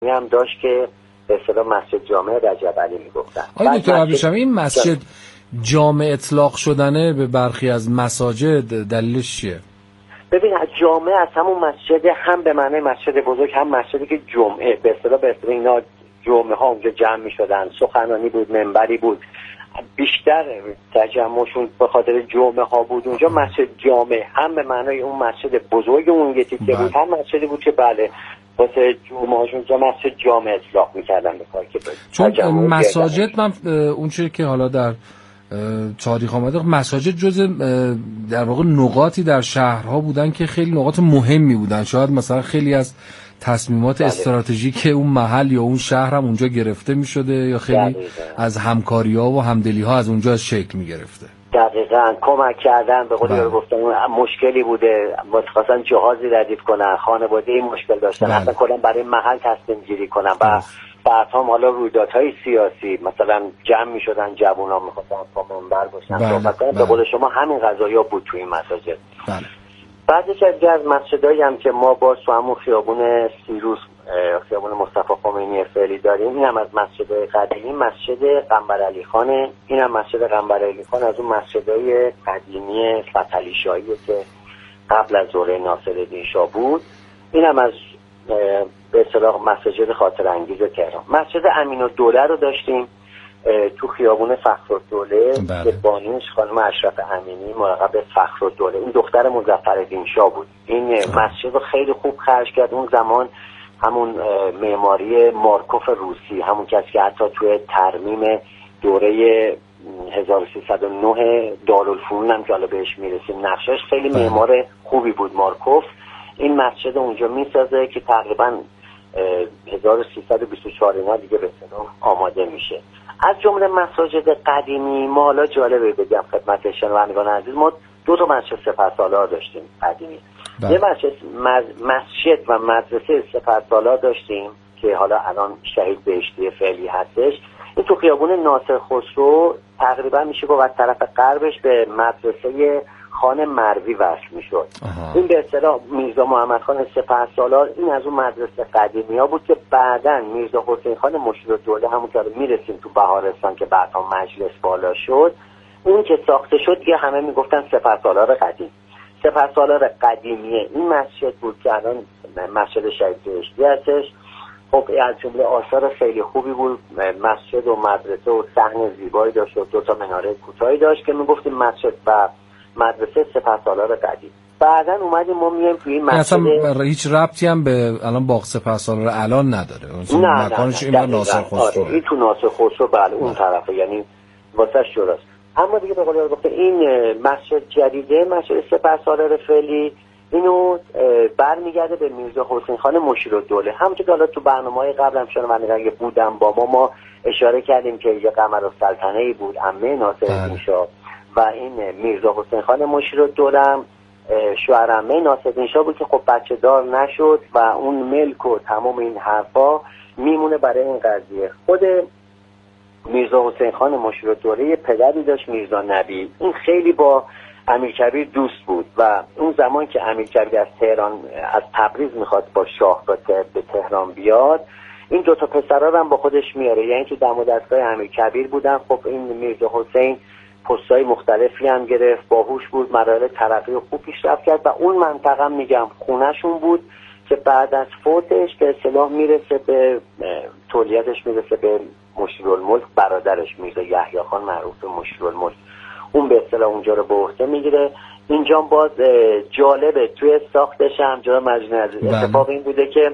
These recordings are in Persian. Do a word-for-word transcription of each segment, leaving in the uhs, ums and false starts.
هم داشت که به اصطلاح مسجد جامع رجب علی میگفتن. آقای دکتر ابریشمی، این مسجد جامع اطلاق شدنه به برخی از مساجد دلیلش چیه؟ ببین جامع از همون مسجد، هم به معنی مسجد بزرگ، هم مسجدی که جمعه به اصطلاح به اصطلاح اینا جمعه ها اونجا جمع می‌شدن، سخنرانی بود، منبری بود، بیشتر تجمعشون به خاطر جمعه ها بود اونجا. مسجد جامع هم به معنای اون مسجد بزرگ اون یه تیکه بود، هم مسجدی بود که بله واسه جمعه هاشون جا مسجد جامع اطلاق می‌کردن به کار که چون مساجد من اون چیزی که حالا در تاریخ آمده، مساجد جز در واقع نقاطی در شهرها بودن که خیلی نقاط مهمی بودن، شاید مثلا خیلی از تصمیمات بله. استراتژیک اون محل یا اون شهر هم اونجا گرفته می شده یا خیلی دقیقا. از همکاری ها و همدلی ها از اونجا شکل می گرفته. دقیقاً کمک کردن به قولی رو گفتم، مشکلی بوده واسه خواستن جهازی ردیف کنن، خانواده این مشکل داشتن، بله. اصلا کلا برای محل تصمیم گیری کنن و بعد هم حالا رویدادهای سیاسی مثلا جمع می شدن، جوونا می خواستن با منبر باشن صحبت کنن، به قول شما همین قضایا بود توی این مساجد. بله. بعدش از مسجدایی هم که ما با تو همون خیابون سیروس، خیابون مصطفی خمینی فعلی داریم، این هم از مسجد قدیمی مسجد قنبرعلی خانه. این هم مسجد قنبرعلی خان از اون مسجدای قدیمی فتحعلی شاهیه که قبل از دوره ناصرالدین شاه بود. این هم از به اصطلاح مسجد خاطر انگیز تهران. مسجد امین‌الدوله رو داشتیم تو خیابون فخرالدوله که بانیش خانم اشرف امینی مراقب فخرالدوله، این دختر مظفرالدین شاه بود. این مسجد رو خیلی خوب خرج کرد اون زمان، همون معماری مارکوف روسی، همون کسی که حتی توی ترمیم دوره هزار و سیصد و نه دارالفنون هم که حالا بهش میرسیم نقشش خیلی معمار خوبی بود مارکوف. این مسجد اونجا میسازه که تقریبا هزار و سیصد و بیست و چهار اینا دیگه به اصطلاح آماده میشه. از جمله مساجد قدیمی ما حالا جالبه بگم خدمت شنوندگان عزیز، ما دو تا مسجد سپهسالار داشتیم قدیمی. یه مسجد مسجد و مدرسه سپهسالار داشتیم که حالا الان شهید بهشتی فعلی هستش. این تو خیابون ناصر خسرو تقریبا میشه گفت از طرف غربش به مدرسه خان مروی وصل میشد. این به اصطلاح میرزا محمد خان سپهسالار، این از اون مدرسه قدیمی ها بود که بعداً میرزا حسین خان مشیرالدوله، همون که میرسیم تو بهارستان که بعدا مجلس بالا شد، اون که ساخته شد دیگه همه میگفتن سپهسالار قدیم. سپهسالار قدیمیه این مسجد بود که الان مسجد شهید بهشتی هستش. خب از جمله آثار خیلی خوبی بود، مسجد و مدرسه و صحن زیبایی داشت و دو تا مناره کوتاهی داشت که میگفتیم مسجد و مدرسه سپهسالار قدیم. بعدن اومدیم ما میایم توی این مسجد، اصلا هیچ ربطی هم به الان باغ سپهسالار الان نداره، نه مکانش نه این ناصر خسرو. آره این تو ناصر خسرو بله اون طرفه، یعنی واسش جراست. اما دیگه به قول گفته این مسجد جدیده، مسجد سپهسالار فعلی، اینو برمیگرده به میرزا حسین خان مشیرالدوله. همونطور که حالا تو برنامه‌های قبل هم شنوندگان بودم با ما ما اشاره کردیم که یه قمرالسلطنه‌ای بود عمه ناصرالدین شاه و این میرزا حسین خان مشیرالدوله شوهر عمه ناصرالدین شاه بود که خب بچه دار نشد و اون ملک و تمام این حرفا میمونه برای این قضیه. خود میرزا حسین خان مشیرالدوله پدری داشت میرزا نبی، این خیلی با امیرکبیر دوست بود و اون زمان که امیرکبیر از تهران از تبریز میخواد با شاه به تهران بیاد، این دو تا پسرا هم با خودش میاره، یعنی تو دم و دستگاه امیرکبیر بودن. خب این میرزا حسین پستای مختلفی هم گرفت، باهوش بود، مراحل ترقی خوب پیشرفت کرد و اون منطقه هم میگم خونهشون بود که بعد از فوتش به اصطلاح میرسه به تولیتش میرسه به مشیرالملک برادرش میرزا یحیی خان معروف به مشیرالملک، اون به اصطلاح اونجا رو به عهده میگیره. اینجا باز جالبه توی ساختش هم جناب مجنون عزیز اتفاق این بوده که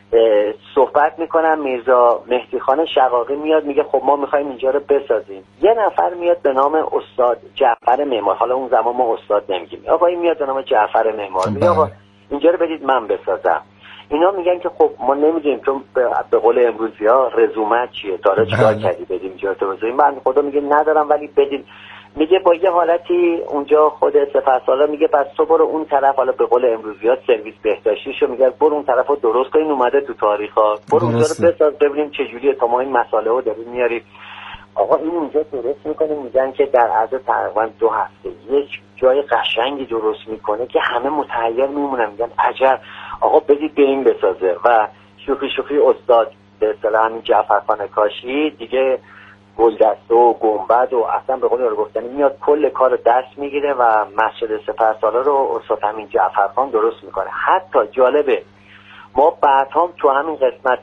صحبت میکنم میرزا مهدی خان شقاقی میاد میگه خب ما میخوایم اینجا رو بسازیم. یه نفر میاد به نام استاد جعفر معمار، حالا اون زمان ما استاد نمیگیم، آقایی میاد به نام جعفر معمار میگه آقا اینجا رو بدید من بسازم. اینا میگن که خب ما نمیدونیم، چون به قول امروزی ها رزومت چیه، داره چیکار کردی بدیم اینجا تو بذاریم. من خدا میگه ندارم ولی بدید. میگه با یه حالتی اونجا خود سپهسالار میگه پس تو برو اون طرف، حالا به قول امروزیات سرویس بهداشتیشو میگه برو اون طرفو درست کن، این اومده تو تاریخا، برو اونجا رو بساز ببینیم چه جوریه تا ما این مسئله رو داریم میاری. آقا این اونجا درست میکنه، میگن که در عرض تقریبا دو هفته یک جای قشنگی درست میکنه که همه متحیر میمونن، میگن عجب آقا بدید بریم بسازه و شوخی شوخی استاد به اصطلاح همین جعفرخان کاشی دیگه گلدسته و گنبد و اصلا به قول رو گفتنی میاد کل کار رو دست میگیره و مسجد سپهسالار رو استاد همین جعفرخان درست میکنه. حتی جالبه ما بعد هم تو همین قسمت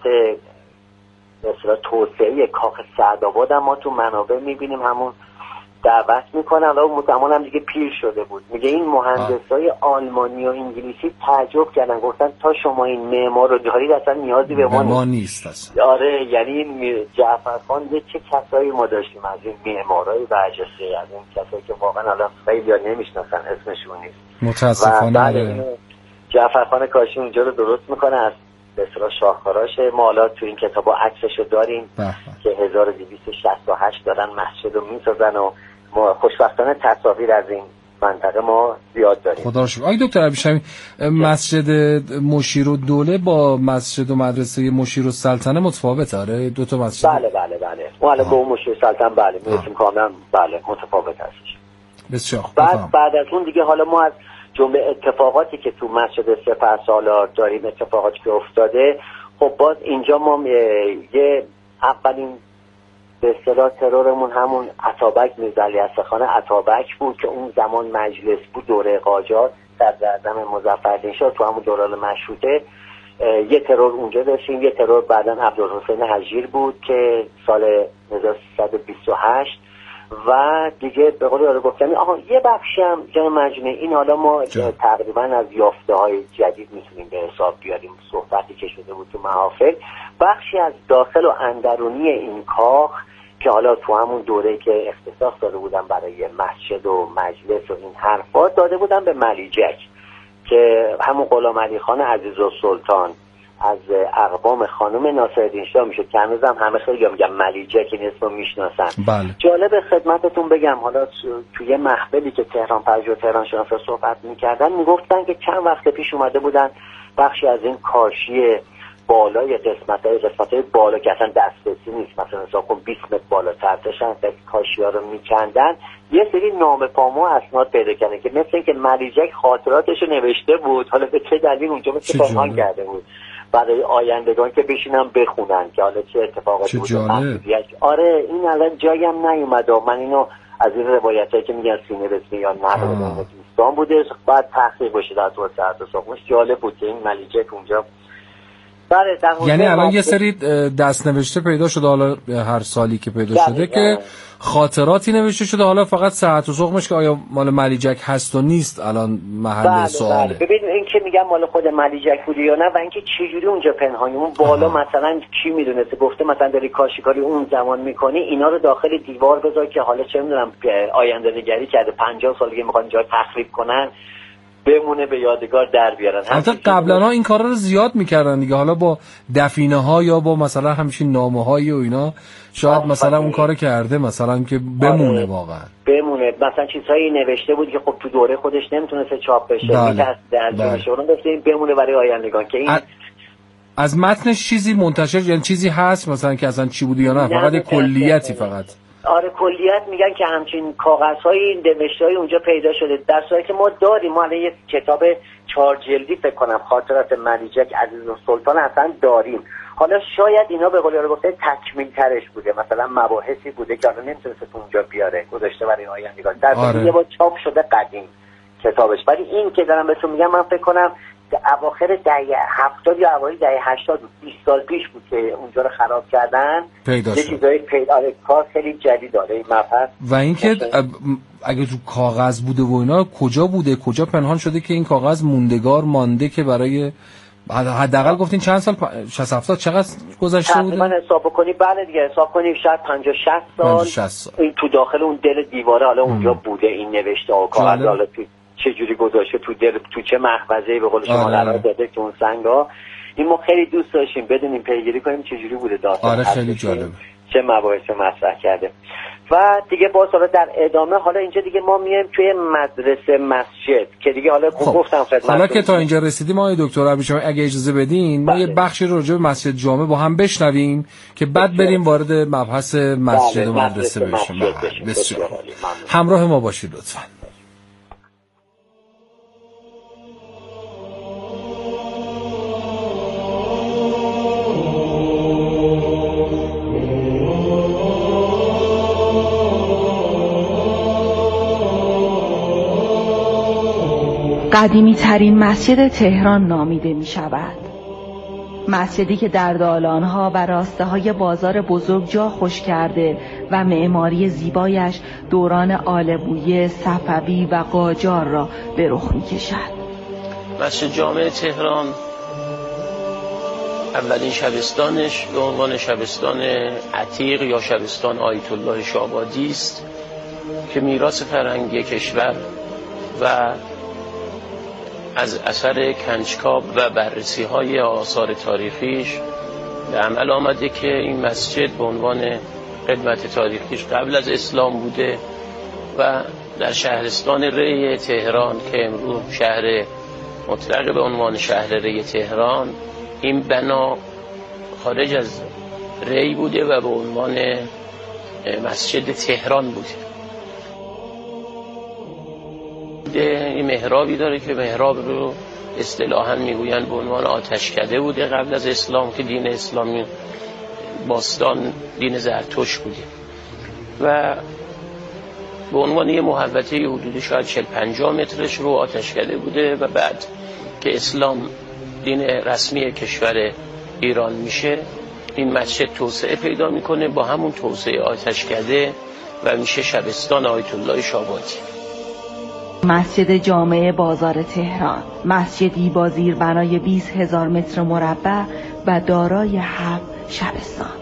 مثلا توسعه کاخ سعدآباد هم ما تو منابع میبینیم همون دعوت میکنن و اون زمان هم دیگه پیر شده بود. میگه این مهندسای آلمانی و انگلیسی تعجب کردن، گفتن تا شما این معمار رو دارید اصلا نیازی به ما, ما نیست اصلا. آره یعنی جعفرخان یه چه کسایی ما داشتیم از این معمارای برجسته، از این کسایی که واقعا الان خیلی ها نمیشناسن اسمشون نیست متاسفانه. جعفرخان کاشی اونجا رو درست میکنه از به اصطلاح شاهکاراشه. ما حالا تو این کتابا عکسشو داریم بحبه. که هزار و دویست و شصت و هشت دارن مسجد رو میسازن و ما خوشبختانه تصاویر از این منطقه ما زیاد داریم. خدا رو شکر. آقای دکتر ابریشمی، مسجد مشیرالدوله با مسجد و مدرسه مشیرالسلطنه متفاوته؟ آره دو تا مسجد. بله بله بله. ما الان با مشیرالسلطنه بله میگیم کاملا بله متفاوت هستش. بسیار. بعد بعد از اون دیگه حالا ما از جمله اتفاقاتی که تو مسجد سپهسالار داریم، اتفاقاتی که افتاده، خب باز اینجا ما یه اولین به اصطلاح ترورمون همون اتابک میرزا علیاصغرخان اتابک بود که اون زمان مجلس بود دوره قاجار، صدراعظم مظفرالدین شاه تو همون دوران مشروطه. یه ترور اونجا داشتیم، یه ترور بعداً عبدالحسین هجیر بود که سال هزار و سیصد و بیست و هشت و دیگه به قول رو گفتم آها یه بخشی هم جان مجمع این حالا ما جا. تقریبا از یافته های جدید میتونیم به حساب بیاریم، صحبتی که شده بود تو محافل، بخشی از داخل و اندرونی این کاخ که حالا تو همون دوره که اختصاص داده بودن برای مسجد و مجلس و این حرفا داده بودن به ملیجک که همون غلام علی خان عزیزالسلطان از اقوام خانم ناصرالدین شاه میشه که هنوزم همه خیلی میگن ملیجک این اسمو میشناسن. بله. جالب خدمتتون بگم حالا توی محفلی که تهران پژوهش و تهران شناسا صحبت میکردن میگفتن که چند وقت پیش اومده بودن بخشی از این کاشی بالای قسمت‌های قسمت‌های بالا که اصلا دسترسی نیست، مثلا حساب کن بیست متر بالاتر داشتن کاشی‌ها رو میکندن، یه سری نامه پامو اسناد پیدا کردن که مثل اینکه ملیجک خاطراتشو نوشته بود، حالا به چه دلیل اونجا مثل پنهان کرده بود برای آیندگان که بشینن بخونن که حالا چه اتفاقاتی بود. آره این الان جایم نیومده، من اینو از این روایتایی که میگن سینه رسمی یا نقل به دوستان بوده بعد تحقیق بشه در طور ساعت و ساقمش. جالب بود که این ملیجک اونجا. یعنی الان یه سری دست نوشته پیدا شده حالا هر سالی که پیدا شده که خاطراتی نوشته شده، حالا فقط ساعت و سقمش که آیا مال ملیجک هست و نیست الان محل بله سواله. بله. ببین این که میگم مال خود ملیجک بوده یا نه و اینکه چجوری اونجا پنهانی اون بالا آه. مثلا کی میدونسته گفته مثلا داری کاشیکاری اون زمان میکنی اینا رو داخل دیوار بذار که حالا چه میدونم آینده نگری کرده پنجاه سال دیگه میخوان جا تخریب کنن بمونه به یادگار در بیارن. حتی قبلا ها این کارا رو زیاد میکردن دیگه، حالا با دفینه ها یا با مثلا همچین نامه هایی و اینا شاید مثلا اون کارو کرده مثلا که بمونه. آره. واقعا بمونه مثلا چیزهایی نوشته بود که خب تو دوره خودش نمیتونسته چاپ بشه میترسه در جونشون گفته این بمونه برای آیندگان که این ا... از متنش چیزی منتشر یعنی چیزی هست مثلا که اصلا چی بوده یا نه فقط کلیتی فقط؟ آره کلیت میگن که همچین کاغذهای نوشته‌های اونجا پیدا شده در صورتی که ما داریم. ما الان یه کتاب چهار جلدی فکر کنم خاطرات ملیجک عزیزالسلطان اصلا داریم. حالا شاید اینا به قول رو گفته تکمیل ترش بوده، مثلا مباحثی بوده که الان نمیتونسته اونجا بیاره گذاشته برای آیندگان در آره. یه بار چاپ شده قدیم کتابش. ولی این که دارم بهتون میگم من فکر کنم اواخر دهه هفتاد یا اوایل دهه هشتاد بیست سال پیش بود که اونجا رو خراب کردن. پیدا شد. چیزای پیدا آره کار خیلی جدید داره این مبحث. و اینکه اگه تو کاغذ بوده و اینا کجا بوده کجا پنهان شده که این کاغذ موندگار مانده که برای حداقل گفتین چند سال شصت هفتاد چقدر گذشته بوده؟ من حساب کنی بله دیگه حساب کنیم شاید پنجاه شصت سال, سال این تو داخل اون دل دیواره حالا اونجا بوده این نوشته ها کاغذ حالا تو چه جوری گذاشته تو دل تو چه مخبزه‌ای به قول شما قرار داده که اون سنگا. این ما خیلی دوست داشتیم بدونیم پیگیری کنیم چه جوری بوده داستان. آره خیلی جالب چه مباحث مطرح کرده. و دیگه باز حالا در ادامه حالا اینجا دیگه ما میایم توی مدرسه مسجد که دیگه حالا خب. گفتم خدمتتون حالا که تا اینجا رسیدیم آقای دکتر ابریشمی اگه اجازه بدین ما بله. یه بخشی رو راجع به مسجد جامع با هم بشنویم که بعد بریم وارد مبحث مسجد و مدرسه بشیم. بسیار همراه ما باشید لطفاً. قدیمی ترین مسجد تهران نامیده می شود. مسجدی که در دالانها و راسته های بازار بزرگ جا خوش کرده و معماری زیبایش دوران آل بویه، صفوی و قاجار را به رخ می کشد. مسجد جامع تهران اولین شبستانش به عنوان شبستان عتیق یا شبستان آیت الله شابادی است که میراث فرهنگی کشور و از اثر کنجکاو و بررسی های آثار تاریخیش به عمل آمده که این مسجد به عنوان قدمت تاریخیش قبل از اسلام بوده و در شهرستان ری تهران که امروز شهر مطلق به عنوان شهر ری تهران، این بنا خارج از ری بوده و به عنوان مسجد تهران بوده. این محرابی داره که محراب رو اصطلاحاً میگویند به عنوان آتشکده بوده قبل از اسلام که دین اسلامی باستان دین زرتشت بوده و به عنوان یه محوطه حدود شاید چهل پنجاه مترش رو آتشکده بوده و بعد که اسلام دین رسمی کشور ایران میشه این مسجد توسعه پیدا میکنه با همون توسعه آتشکده و میشه شبستان آیت الله شابادی. مسجد جامع بازار تهران، مسجدی با زیربنای بیست هزار متر مربع و دارای هفت شبستان.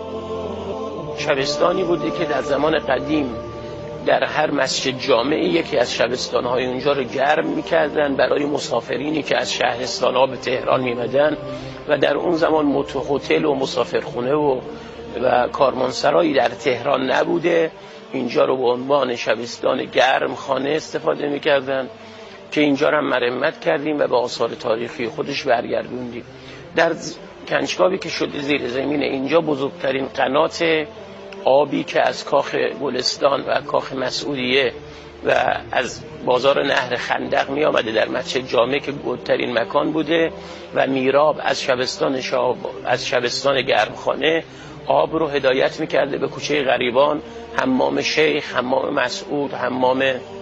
شبستانی بوده که در زمان قدیم در هر مسجد جامع یکی از شبستان‌های اونجا رو گرم می‌کردن برای مسافرینی که از شهرستان‌ها به تهران می‌آمدن و در اون زمان هتل و مسافرخونه و و کاروانسرایی در تهران نبوده. اینجا رو به عنوان شبستان گرم خانه استفاده می‌کردن که اینجا رو هم مرمت کردیم و به آثار تاریخی خودش برگردوندیم. در کنجکاوی که شده زیر زمین اینجا بزرگترین قنات آبی که از کاخ گلستان و کاخ مسعودیه و از بازار نهر خندق می آمده در مسجد جامع که گودترین مکان بوده و میراب از شبستان شاب از شبستان گرمخانه آب رو هدایت می کرده به کوچه غریبان، حمام شیخ، حمام مسعود، حمام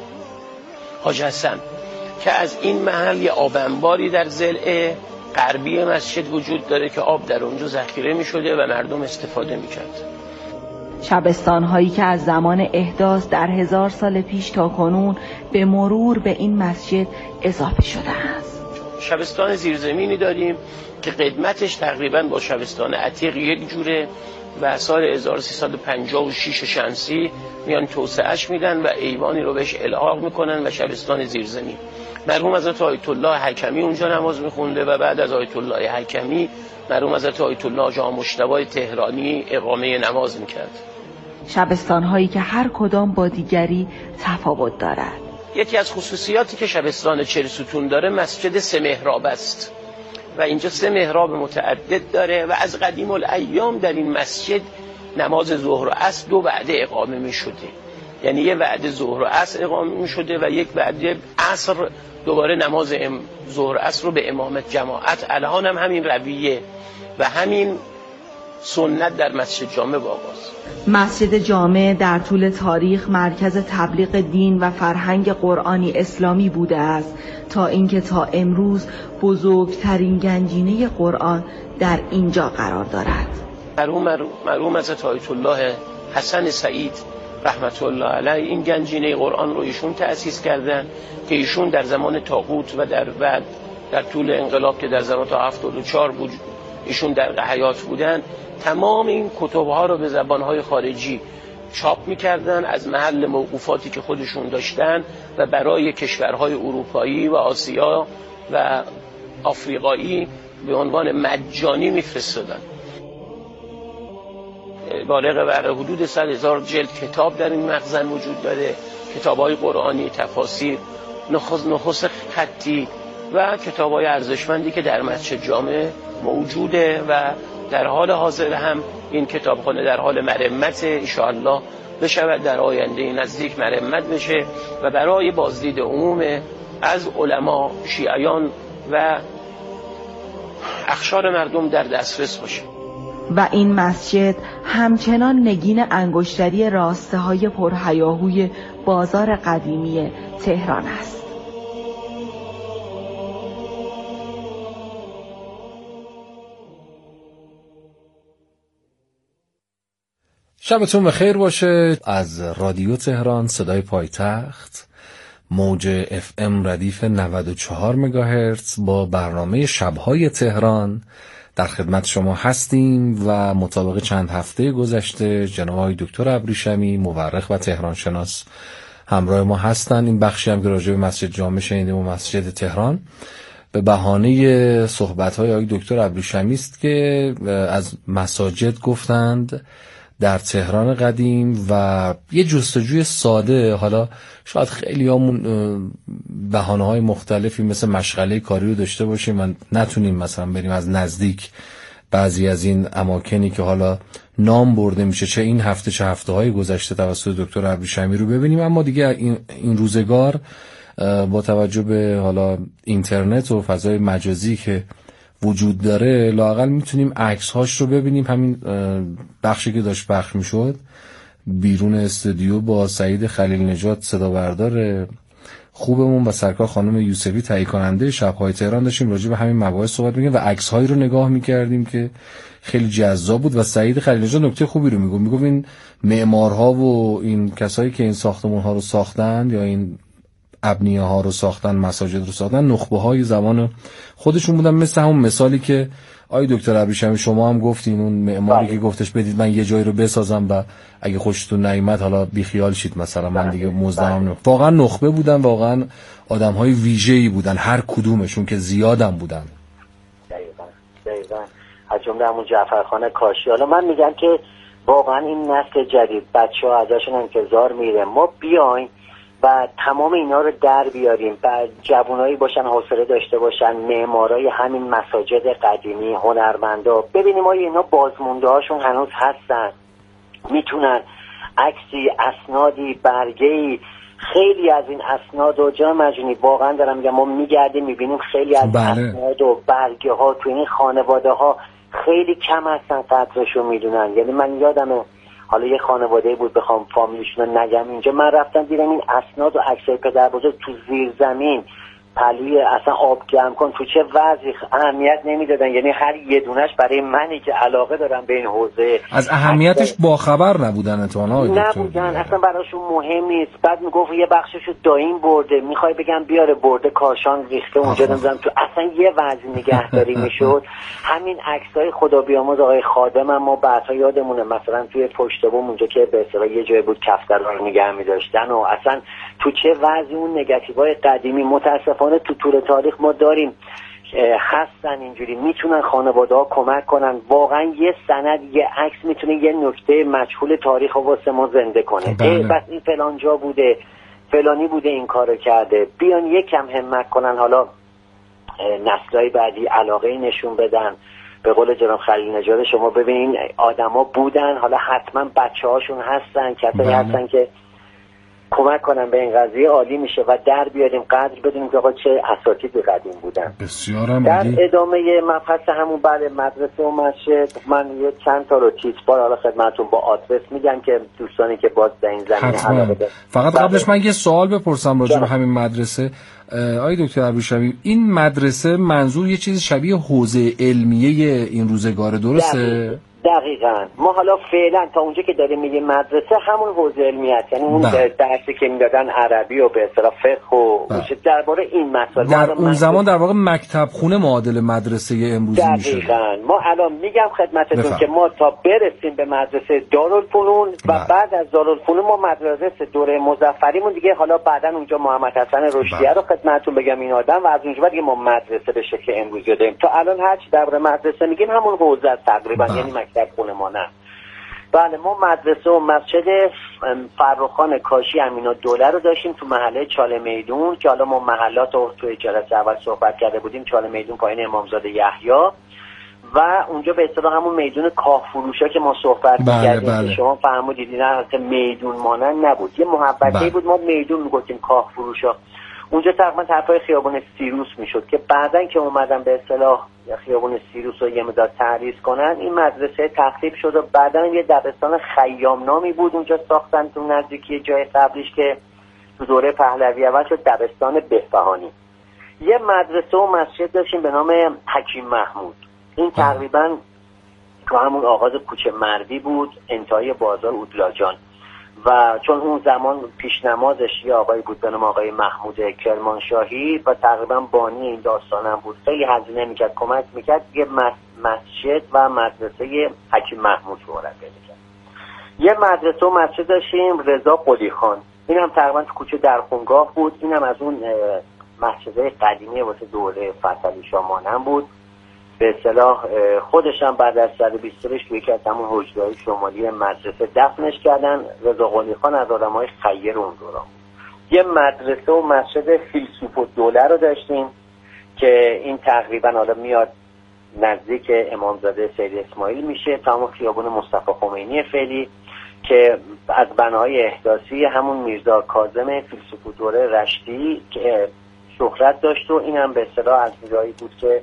حاج حسن که از این محل یه آب انباری در ضلع غربی مسجد وجود داره که آب در اونجا ذخیره می شده و مردم استفاده می کرد. شبستان هایی که از زمان احداث در هزار سال پیش تا کنون به مرور به این مسجد اضافه شده است. شبستان زیرزمینی داریم که قدمتش تقریباً با شبستان عتیق یک جوره و سال هزار و سیصد و پنجاه و شش شمسی میان توسعهش میدن و ایوانی رو بهش الحاق میکنن و شبستان زیرزمین. مرحوم حضرت آیت الله حکمی اونجا نماز میخونده و بعد از آیت الله حکمی مرحوم حضرت آیت الله جا مجتبی تهرانی اقامه نماز میکرد. شبستان هایی که هر کدام با دیگری تفاوت دارد. یکی از خصوصیاتی که شبستان چهل ستون داره مسجد سه محراب است و اینجا سه محراب متعدد داره و از قدیم الایام در این مسجد نماز ظهر و عصر دو وعده اقامه می شده، یعنی یه وعده ظهر و عصر اقامه می شده و یک وعده عصر دوباره نماز ظهر و عصر رو به امامت جماعت. الان هم همین رویه و همین سنت در مسجد جامع باقاست. مسجد جامع در طول تاریخ مرکز تبلیغ دین و فرهنگ قرآنی اسلامی بوده است تا اینکه تا امروز بزرگترین گنجینه قرآن در اینجا قرار دارد. مرحوم مرحوم حضرت آیت الله حسن سعید رحمت الله علیه این گنجینه قرآن رو ایشون تأسیس کردن که ایشون در زمان طاغوت و در بعد در طول انقلاب که در زمان تا هفتاد و چهار بود ایشون در حیات بودن تمام این کتب‌ها رو به زبان‌های خارجی چاپ می‌کردن از محل موقوفاتی که خودشون داشتن و برای کشورهای اروپایی و آسیا و آفریقایی به عنوان مجانی می‌فرستادن. بالغ بر حدود صد هزار جلد کتاب در این مخزن وجود داره، کتاب‌های قرآنی، تفاسیر، نخست نخست خطی و کتاب‌های ارزشمندی که در مسجد جامع موجوده و در حال حاضر هم این کتابخانه در حال مرمت ان شاء الله بشود، در آینده نزدیک مرمت بشه و برای بازدید عموم از علما، شیعیان و اخشار مردم در دسترس باشه. و این مسجد همچنان نگین انگشتری راسته های پرهیاهوی بازار قدیمی تهران است. شبتون بخیر باشه. از رادیو تهران صدای پایتخت، موج اف ام ردیف نود و چهار مگاهرتز با برنامه شبهای تهران در خدمت شما هستیم و مطابق چند هفته گذشته جناب آقای دکتر ابریشمی مورخ و تهران شناس همراه ما هستن. این بخشی هم که راجع به مسجد جامع شنیدیم و مسجد تهران به بهانه صحبت‌های آقای دکتر ابریشمی است که از مساجد گفتند در تهران قدیم و یه جستجوی ساده. حالا شاید خیلی همون بهانه‌های مختلفی مثل مشغله کاری رو داشته باشیم و نتونیم مثلا بریم از نزدیک بعضی از این اماکنی که حالا نام برده میشه چه این هفته چه هفته های گذشته توسط دکتر ابریشمی رو ببینیم، اما دیگه این, این روزگار با توجه به حالا اینترنت و فضای مجازی که وجود داره لااقل میتونیم عکس هاش رو ببینیم. همین بخشی که داشت پخش میشد بیرون استودیو با سعید خلیل نژاد صدا بردار خوبمون و سرکار خانم یوسفی تهیه کننده شب‌های تهران داشتیم راجع به همین مباحث صحبت می‌کردیم و عکس‌هایی رو نگاه می‌کردیم که خیلی جذاب بود و سعید خلیل نژاد نکته خوبی رو میگفت. میگفت این معمارها و این کسایی که این ساختمان‌ها رو ساختن یا این ابنیه‌ها رو ساختن، مساجد رو ساختن، نخبه‌های زمان خودشون بودن. مثل همون مثالی که آقای دکتر ابریشمی شما هم گفتین، اون معماری که گفتش بدید من یه جایی رو بسازم و اگه خوشتون نیامد حالا بیخیال شید مثلا من دیگه مزدم. واقعا نخبه بودن، واقعا آدم‌های ویژه‌ای بودن هر کدومشون که زیادم بودن. دقیقاً دقیقاً از جمله همون جعفرخان کاشی. حالا من میگم که واقعا این نسل جدید بچه‌ها ازشون انتظار میره ما بیایم و تمام اینا رو در بیاریم و جوانایی باشن حوصله داشته باشن، معمارای همین مساجد قدیمی، هنرمندا، ببینیم آیا اینا بازمونده هاشون هنوز هستن، میتونن عکسی، اسنادی، برگه‌ای، خیلی از این اسناد و جان مجنی واقعا دارم میگم ما میگردیم میبینیم خیلی از بله. اسناد و برگه ها تو این خانواده ها خیلی کم هستن قدرشو میدونن. یعنی من یادمه حالا یه خانواده بود بخوام فامیلیشون رو نگم اینجا، من رفتم دیدم این اسناد و عکسای پدر بزرگ تو زیر زمین پلوی اصلا آب گرم کن تو چه وضعی اهمیت نمیدادن. یعنی هر یه دونش برای منی که علاقه دارم به این حوزه از اهمیتش باخبر نبودن اتوانا نبودن، اصلا براشون مهم نیست. بعد میگفت یه بخششو دایم برده، میخوای بگم بیاره برده کاشان ریخته اونجا نمیدونم تو، اصلا یه وضع نگهداری میشد. همین عکسای خدا بیامرز آقای خادم هم ما بعدا یادمونه مثلا توی پشت بوم اونجا که به اصطلاح یه جای بود کفترها رو نگه می‌داشتن و اصلا تو چه وضعی اون نگاتیوهای قدیمی متاسفانه تو طول تاریخ ما داریم هستن اینجوری، میتونن خانواده ها کمک کنن. واقعا یه سند، یه عکس میتونه یه نکته مجهول تاریخ رو واسه ما زنده کنه. بس این فلان جا بوده، فلانی بوده این کارو کرده. بیان یکم همت کنن، حالا نسل‌های بعدی علاقه نشون بدن. به قول جناب خلیل نژاد شما ببینین آدما بودن، حالا حتما بچه‌هاشون هستن، کسایی هستن که کمک کنن به این قضیه. عالی میشه و در بیاریم قدر بدونیم که آقا چه اساتید قدیم بودن. بسیار عالی. در ادامه مبحث همون بعد مدرسه و مسجد من یه چند تا رو تیتر بار حالا خدمتتون با آدرس میگم که دوستانی که باز در این زمینه علاقه دارن. فقط قبلش من یه سوال بپرسم راجع به همین مدرسه. آقای دکتر ابریشمی این مدرسه منظور یه چیز شبیه حوزه علمیه این روزگار درسته؟ دقیقاً. ما حالا فعلا تا اونجا که داریم میگیم مدرسه همون حوزه علمیت، یعنی اون درسی که میدادن عربی و به اصطلاح فقه و درباره این مسائل در اون زمان در واقع مکتب خونه معادل مدرسه امروزی میشه. دقیقاً. ما الان میگم خدمتتون بفهم. که ما تا برسیم به مدرسه دارالفنون و بله. بعد از دارالفنون ما مدرسه دوره مظفریمون دیگه، حالا بعداً اونجا محمد حسن رشدیه رو خدمتتون بگم این آدم و از اونجا دیگه ما مدرسه به شکل امروزی داریم. تا الان هر چی درباره مدرسه میگیم همون حوزه است تقریبا، یعنی مکتب خونه ما نه. بله ما مدرسه و مسجد فرخان کاشی امین‌الدوله رو داشتیم تو محله چاله میدون که حالا ما محلات رو توی جلسه اول صحبت کرده بودیم. چاله میدون پایین امامزاده یحیی و اونجا به اصطلاح همون میدون کاه فروشا که ما صحبت بله کردیم بله. که شما فرمودید این البته میدون مانند نبود، یه محبتی بله. بود، ما میدون میگفتیم کاه فروشا. اونجا تقریبا طرفای خیابان سیروس میشد که بعدن که اومدن به اصطلاح خیابان سیروس رو یه مقدار تعریض کنن این مدرسه تخریب شد و بعدن یه دبستان خیام نامی بود اونجا ساختن تو نزدیکی جای قبلیش که تو دوره پهلوی اول شد دبستان بهبهانی. یه مدرسه و مسجد داشتیم به نام حکیم محمود. این تقریبا تو همون آغاز کوچه مردی بود، انتهای بازار اودلاجان. و چون اون زمان پیشنمازش یه آقایی بود به نام آقای محمود کرمانشاهی و تقریبا بانی این داستانم بود، خیلی هزینه میکرد، کمک میکرد، یه مسجد و مدرسه حکیم محمود رو مربی میکرد. یه مدرسه و مسجد داشتیم رضا قلی خان، این هم تقریبا تو کوچه درخونگاه بود، این هم از اون مسجدهای قدیمی واسه دوره فتحعلی شاه مانند بود. به اصطلاح خودش هم بعد از صد و بیست سالش توی یکی از همون حجره‌های شمالی مدرسه دفنش کردن. رضا قلی خان از آدم‌های خیر اون دوران بود. یه مدرسه و مسجد فیلسوف الدوله رو داشتیم که این تقریبا حالا میاد نزدیک امامزاده سید اسماعیل میشه، تا همون خیابون مصطفی خمینی فعلی، که از بناهای احداثی همون میرزا کاظم فیلسوف الدوله رشتی که شهرت داشت و این هم به اصطلاح از جایی بود که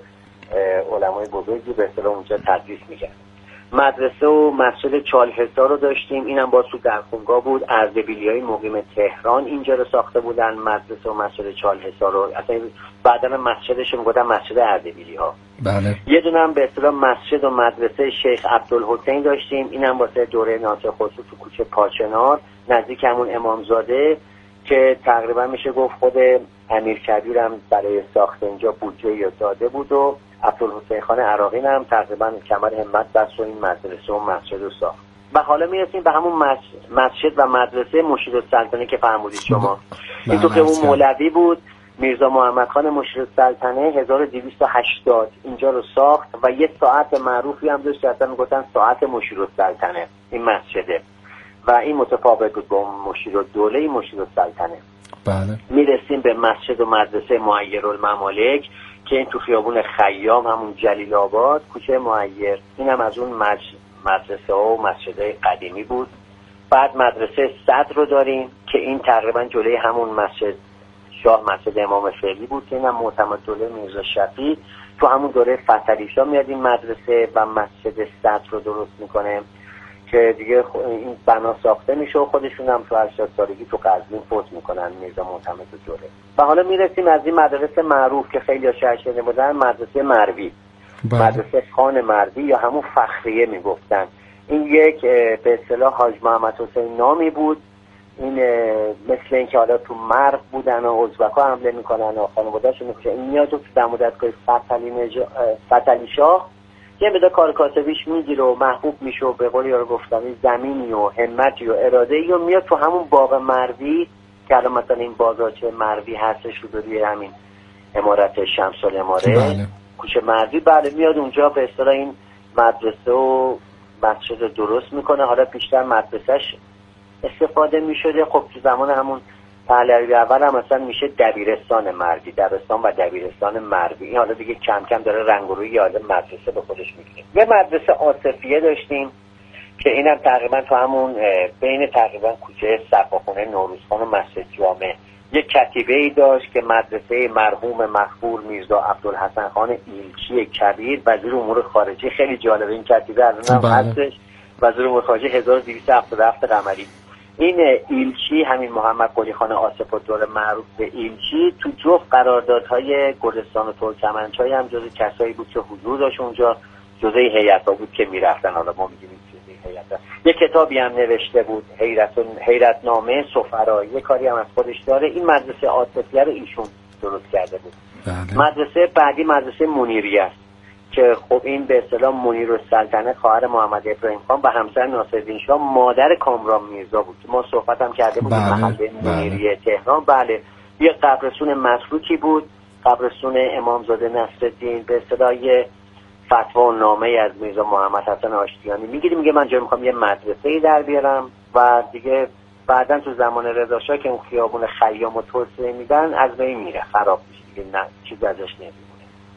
علمای بزرگی به اصطلاح اونجا تدریس میکرد. مدرسه و مسجد چالحصار رو داشتیم، اینم باز تو درخونگاه بود، اردبیلیای مقیم تهران اینجا رو ساخته بودن، مدرسه و مسجد چالحصار رو، اصلا بعدا مسجدش میگفتن مسجد اردبیلی ها. بله. یه دونه هم به اصطلاح مسجد و مدرسه شیخ عبدالحسین داشتیم، اینم واسه دوره ناصر خسرو تو کوچه پاچنار نزدیک همون امامزاده، که تقریبا میشه گفت خود امیر کبیر هم برای ساخت اینجا بودجه یا داده بود و عبدالحسین خان عراقی هم تقریبا کمر همت بست و این مدرسه و مسجد رو ساخت. و حالا میرسیم به همون مسجد و مدرسه مشیرالسلطنه که فرمودید شما. این تو که اون مولوی بود، میرزا محمد خان مشیرالسلطنه هزار و دویست و هشتاد اینجا رو ساخت و یه ساعت معروفی هم داشت که اصلا میگفتن ساعت مشیرالسلطنه این مسجده، و این متفاوت بود با مشیرالدوله این مشیرالسلطنه. بله. میرسیم به مسجد و مدرسه معیرالممالک که این تو خیابون خیام همون جلیل آباد کوچه معیر، این هم از اون مدرسه ها و مسجدهای قدیمی بود. بعد مدرسه صدر رو داریم که این تقریبا جلوی همون مسجد شاه مسجد امام فعلی بود که این هم معتمد دوله میرزا شفیع تو همون دوره فتحعلی شاه میاد این مدرسه و مسجد صدر رو درست میکنه که دیگه این بنا ساخته میشه و خودشون هم تو هشتاد سالگی تو قزوین فوت میکنن میرزا معتمد دوله. و حالا میرسیم از این مدرسه معروف که خیلی ها شهر شده بودن، مدرسه مروی. بله. مدرسه خان مروی یا همون فخریه میگفتن. این یک به اصطلاح حاج محمد حسین نامی بود، این مثل این که حالا تو مرو بودن و ازبک‌ها حمله میکنن و خانواده‌شون میکشن، این میاد تو دمودتگاه فتحعلی نژاد فتحعلی شاه یه مقدار کار کاسبیش میگیره و محبوب میشه و به قول یارو گفتنی زمینی و همتی و اراده‌ای و میاد تو همون باغ مروی که الان مثلا این بازارچه مروی هستش رو روی همین عمارت شمس العماره. بله. کوچه مروی. بله میاد اونجا به اصطلاح این مدرسه و مسجد رو درست میکنه. حالا بیشتر مدرسهش استفاده میشده، خب تو زمان همون پهلوی اول هم مثلا میشه دبیرستان مروی، دبستان و دبیرستان مروی. این حالا دیگه کم کم داره رنگ و روی یاد مدرسه به خودش میگیره. یه مدرسه آصفیه داشتیم که اینم تقریبا تو همون بین تقریبا کوچه صفاخونه نوروزخان و مسجد جامع یه کتیبه ای داشت که مدرسه مرحوم مغفور میرزا عبدالحسن خان ایلچی کبیر وزیر امور خارجه. خیلی جالبه این کتیبه الان هم هستش، وزیر امور خارجه هزار و دویست و هفتاد و هفت قمری. این ایلچی همین محمد قلی خان آصف الدوله معروف به ایلچی تو جفت قراردادهای گلستان و ترکمنچای هم جزو کسایی بود که حضور داشت اونجا، جزء هیئت‌ها بود که میرفتن. حالا ما میگیم جزء هیئت. یه کتابی هم نوشته بود، حیرت حیرتنامه سفرا، یه کاری هم از خودش داره. این مدرسه آصفیه رو ایشون درست کرده بود. بله. مدرسه بعدی مدرسه منیریه است که خب این به اصطلاح منیرالسلطنه خواهر محمد ابراهیم خان و همسر ناصرالدین شاه مادر کامران میرزا بود. ما صحبت هم کرده بودیم. بله. محله منیریه تهران. بله. یه قبرستون مسروکی بود، قبرستون امامزاده نصرالدین، به اصطلاح یه فتوا و نامه از میرزا محمد حسن آشتیانی میگیری، میگه من جای میخوام یه مدرسه‌ای در بیارم و دیگه بعدن تو زمان رضا شاه که اون خیابون خیام و توسعه میدن از بین میره، خراب میشه دیگه، نه چیز ازش نمیمونه.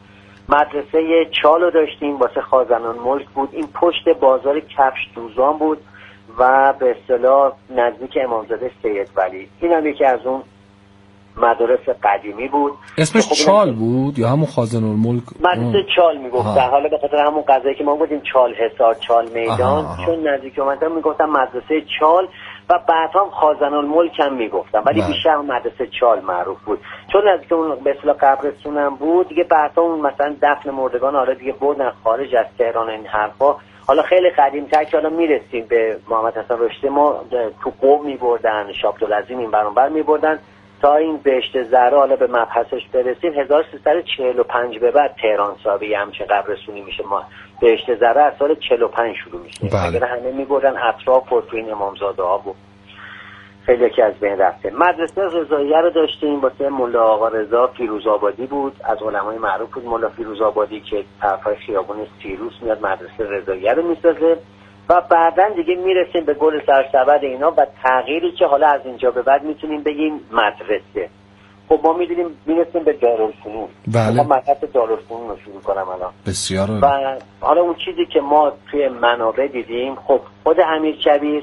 مدرسه چالو داشتیم واسه خازنان ملک بود، این پشت بازار کفش دوزان بود و به اصطلاح نزدیک امامزاده سید ولی. این هم یکی از اون مدارس قدیمی بود. اسمش چال بود یا همون خازنان ملک؟ مدرسه چال میگفتن. حالا به خاطر همون قضایی که ما گفتیم چال حصار، چال میدان، آها آها. چون نزدیک اومدن میگفتن مدرسه چال و بعد هم خازنان ملک هم میگفتن، ولی بیشتر مدرسه چال معروف بود چون نزدیک اون به اصطلاح قبرستون هم بود دیگه. بعد اون مثلا دفن مردگان حالا دیگه بردن خارج از تهران این حرفا، حالا خیلی قدیم‌تر که حالا میرسیم به محمد حسن رشدی، ما تو قم میبردن، شابدالعظیم این بر اون بر میبردن تا این بهشت زهرا حالا به مبحثش برسیم هزار و سیصد و چهل و پنج به بعد تهران صاحبی همچین قبرستونی میشه. ما بهشت زهرا از سال چهل و پنج شروع میشه. بله. اگر همه میبردن اطراف و تو این امامزاده ها بود خیلی که از بین رفته. مدرسه رضاییه رو داشتیم واسه ملا آقا رضا فیروزآبادی بود، از علمای معروف بود ملا فیروزآبادی که طرفای خیابون سیروس میاد مدرسه رضاییه رو میسازه و بعداً دیگه میرسیم به گل سرسبد اینا و تغییری که حالا از اینجا به بعد میتونیم بگیم مدرسه. خب ما میدونیم میرسیم به دارالفنون. بله. ما مدرسه دارالفنون رو شروع کنم الان. بسیار. و حالا اون چیزی که ما توی منابع دیدیم، خب خود امیرکبیر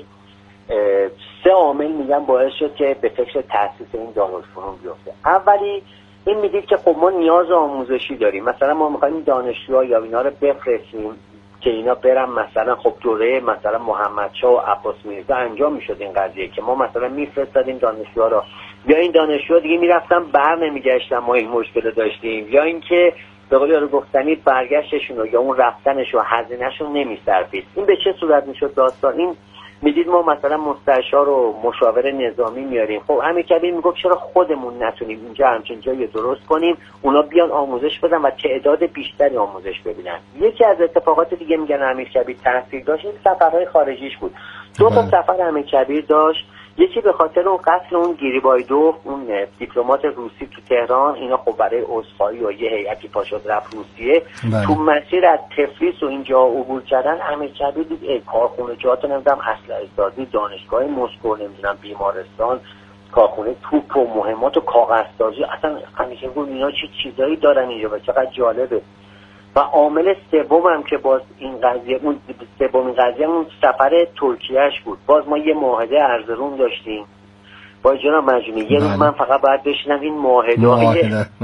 سه عامل میگن باعث شد که به فکر تأسیس این دارالفنون بیفته. اولی این میدید که خب ما نیاز آموزشی داریم، مثلا ما میخوایم دانشجوها یا اینا رو بفرستیم که اینا برن مثلا خب دوره مثلا محمدشاه و عباس میرزا انجام میشد این قضیه که ما مثلا میفرستادیم دانشجوها رو، یا این دانشجوها دیگه میرفتن بر نمیگشتن ما این مشکل داشتیم، یا اینکه به قول یارو گفتنی برگشتشون رو یا اون رفتنش و هزینه‌شون نمیصرفید. این به چه صورت میشد داستان؟ این میدید ما مثلا مستشار و مشاور نظامی میاریم، خب امیرکبیر میگفت چرا خودمون نتونیم اینجا همچین جایی درست کنیم اونا بیان آموزش بدن و تعداد بیشتری آموزش ببینن. یکی از اتفاقات دیگه میگن امیرکبیر تاثیر داشت این سفرهای خارجیش بود. دو تا سفر امیرکبیر داشت، یکی به خاطر اون قتل اون گریبایدوف اون دیپلمات روسی تو تهران، اینا خب برای عذرخواهی و یه هیئتی پاشد رفت روسیه. بله. تو مسیر از تفلیس و اینجا عبور کردن امیرکبیر دید کارخونه جات نمیدونم اسلحه سازی، دانشگاه مسکو، نمیدونم بیمارستان، کارخونه توپ و مهمات و کاغذسازی، اصلا همیشه گفت اینا چه چی چیزایی دارن اینجا و چقدر جالبه. و عامل سوم هم که باز این قضیه اون سومین قضیه اون سفر ترکیهش بود. باز ما یه معاهده ارزرون داشتیم با جناب مجنونی، یه روز من فقط باید بشینم این معاهده های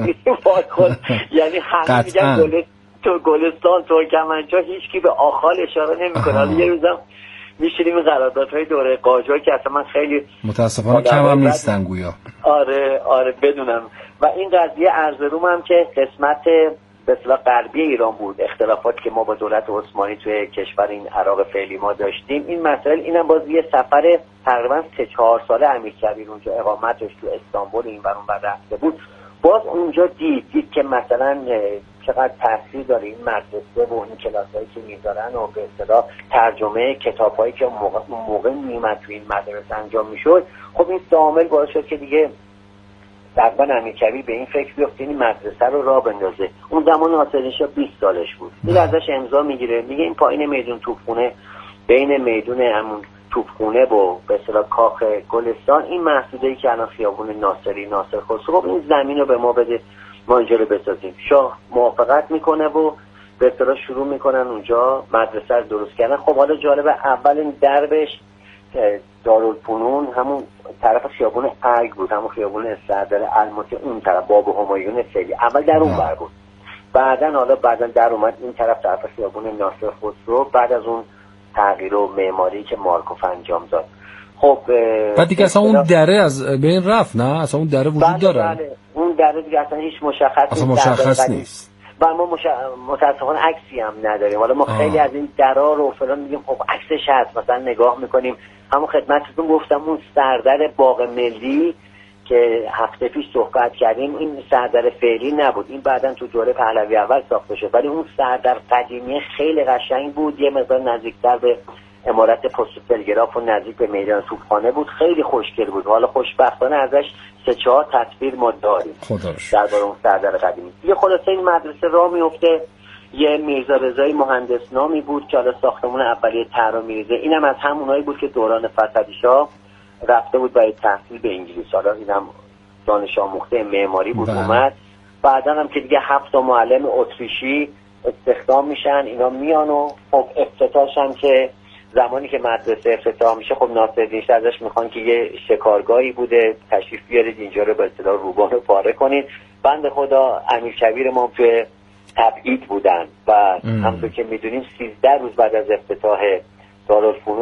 یعنی همه میگن گل تو گلستان ترکمنچا هیچکی به آخال اشاره نمیکنه. حالا یه روزم میشینیم این قراردادهای دوره قاجار که اصلا من خیلی متاسفانه کم هم نیستن گویا. آره آره بدونم. و این قضیه ارزروم هم که قسمت به اصطلاح غربی ایران بود، اختلافات که ما با دولت عثمانی توی کشور این عراق فعلی ما داشتیم، این مسائل اینم باز یه سفر تقریبا سه چهار ساله امیرکبیر اونجا اقامتش تو استانبول این ور اون ور رفته بود، باز اونجا دید دید که مثلا چقدر تاثیر داره این مدرسه و این کلاسایی که میذارن و به اصطلاح ترجمه کتابایی که موقع موقع میومد تو این مدرسه انجام میشد. خب این عامل باعث شد که دیگه تقریبا امیرکبیر به این فکر بیفته این مدرسه رو راه بندازه. اون زمان ناصرالدین شاه بیست سالش بود. این ازش امضا میگیره، میگه این پایین میدون توپخونه بین میدون همون توپخونه و به اصطلاح کاخ گلستان این محدوده‌ای که الان خیابون ناصری ناصر خسرو، خب این زمین رو به ما بده ما اینجا رو بسازیم. شاه موافقت میکنه و به اصطلاح شروع میکنن اونجا مدرسه رو درست کردن. خب حالا جالب اول دربش دارالفنون همون طرف خیابون ارگ بود، همون خیابون سردار الماسی اون طرف باب همایون فعلی اول در اون بر بود، بعدن حالا بعدن در اومد این طرف طرف خیابون ناصر خسرو بعد از اون تغییر و معماری که مارکوف انجام داد. خب بعد دیگه اصلا اون دره از بین رفت، نه اصلا اون دره وجود بله داره؟ بله اون دره دیگه اصلا هیچ مشخص اصلا مشخص نیست و ما مش... متاسفانه عکسی هم نداریم. حالا ما آه. خیلی از این درا رو فلان میگیم خب عکسش هست مثلا نگاه میکنیم. همون خدمتتون گفتم اون سردر باغ ملی که هفته پیش صحبت کردیم این سردر فعلی نبود، این بعداً تو دوره پهلوی اول ساخته شد، ولی اون سردر قدیمی خیلی قشنگ بود، یه مقدار نزدیکتر به عمارت پست و تلگراف و نزدیک به میدان توپخانه بود، خیلی خوشگل بود. حالا خوشبختانه ازش سه چهار تصویر ما داریم درباره اون سردر قدیمی. یه خلاصه این مدرسه راه میفته، یه میرزا رضایی مهندس نامی بود که حالا ساختمون اولیه طراح میرزا، اینم از همونایی بود که دوران فتحعلی شاه رفته بود برای تحصیل به انگلیس. حالا اینم دانش آموخته معماری بود بله. اومد بعدا هم که دیگه هفت تا معلم اتریشی استخدام میشن، اینا میان و خب افتتاحش هم که زمانی که مدرسه افتتاح میشه خب ناصرالدین شاه ازش میخوان که یه شکارگاهی بوده تشریف بیارید اینجا رو به اصطلاح روبان رو پاره کنید. بنده خدا امیرکبیر ما توی تبعید بودن و همونطور که میدونیم سیزده روز بعد از افتتاح دارالفنون